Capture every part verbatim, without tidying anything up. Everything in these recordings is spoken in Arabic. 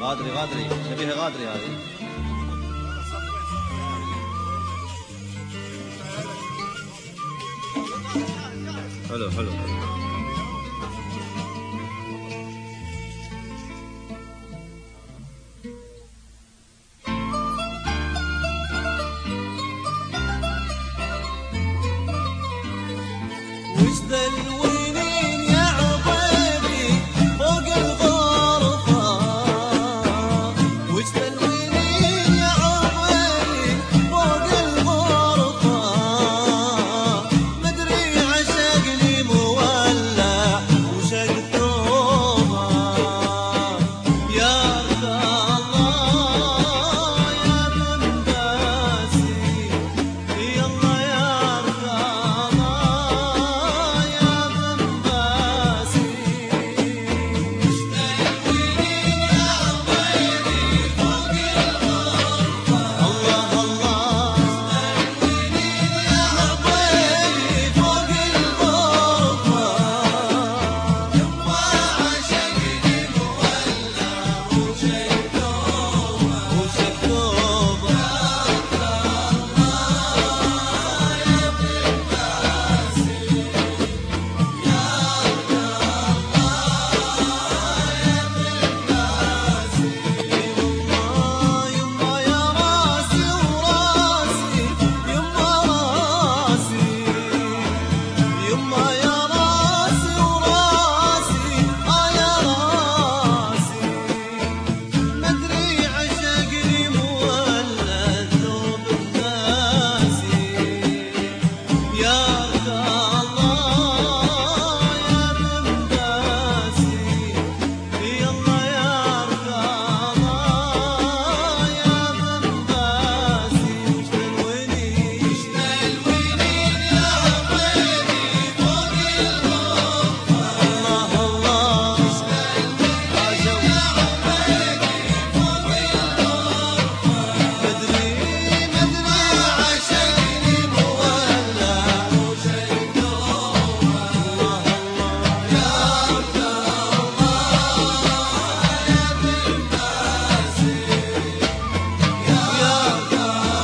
غادري غادري شبيه غادري هذه. حلو حلو وش ذا الوينين يا عطيبي فوق الغرفة، وش ذا الوينين يا عطيبي فوق الغرفة، مدري عشقني مولع وشق ثوبه، يا رضا الله يا بن باسي، يلا يا رضا الله يا بن باسي. وش ذا الوينين يا عطيبي فوق الغرفة، الله الله، وش ذا الوينين يا عطيبي فوق الغرفة، يما عشقني مولع وشق ثوبه، وشق ثوبه، يا رضا الله يا بن باسي، يا رضا الله يا بن باسي. يما يما يا راسي وراسي، يما راسي، يما يا راسي وراسي، آه يا راسي، مدري عشقني مولع ثوب الناسي، يا رضا الله يا بن باسي، يلا يا رضا الله يا بن باسي. وش ذا الوينين، وش ذا الوينين يا عطيبي فوق الغرفة، الله الله، وش ذا الوينين يا عطيبي فوق الغرفة، مدري مدري عشقني مولع وشق ثوبه، الله الله، يا رضا الله يا بن باسي، يا رضا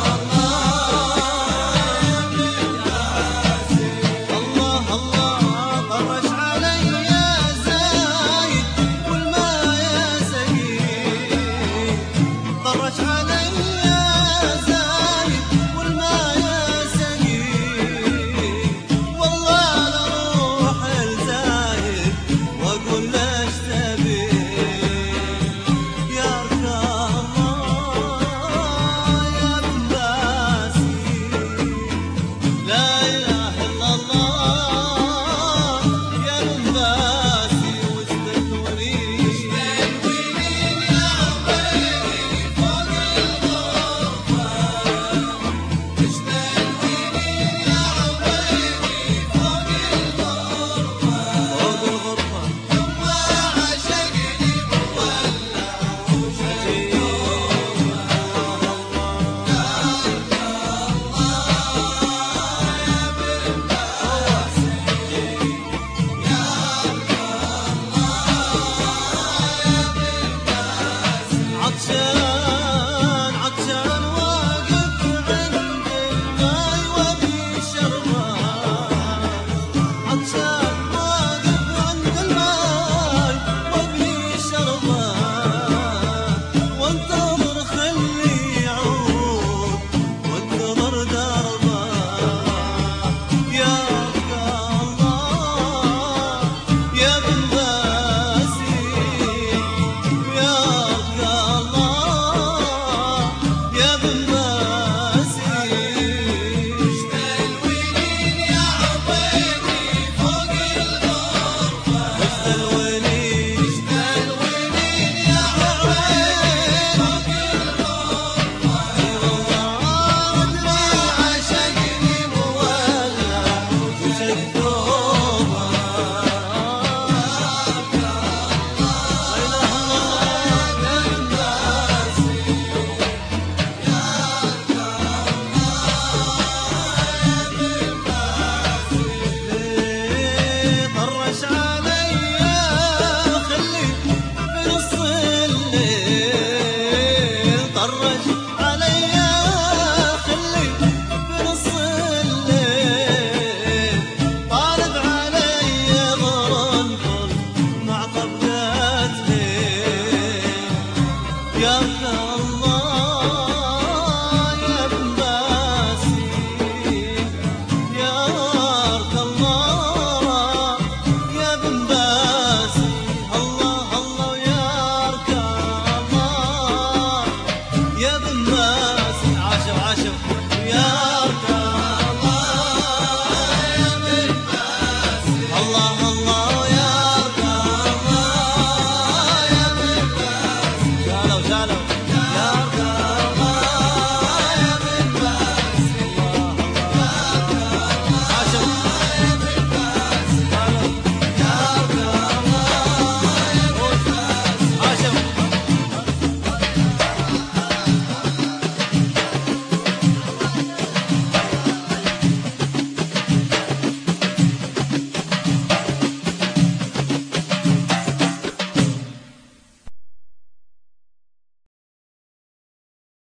الله يا بن باسي. الله الله طرش علي يا زايد والماء يا سقيم، طرش علي يا زايد والماء يا سقيم، والله لروح الزايد واقول له ايش تبي، يا رضا الله يا بن باسي، لا اله الا الله يا بن باسي. وش ذا الوينين، وش ذا الوينين يا عطيبي فوق الغرفة، وش ذا الوينين يا عطيبي فوق الغرفة، فوق الغرفة، يما عشقني مولع وشق ثوبه، الله الله، يا رضا الله يا بن باسي، يا رضا الله يا بن باسي. عطشان عطشان واقف عند الماي وابي شربان، عطشان واقف عند الماي وابي شربان، وانتظر خلي يعود وانتظر دربه، يا رضا الله يا بن باسي، يا رضا الله يا بن باسي. وش ذا الوينين يا عطيبي فوق الغرفة، وش ذا الوينين، وش ذا الوينين يا عطيبي فوق الغرفة، والله مدري عشقني مولع وشق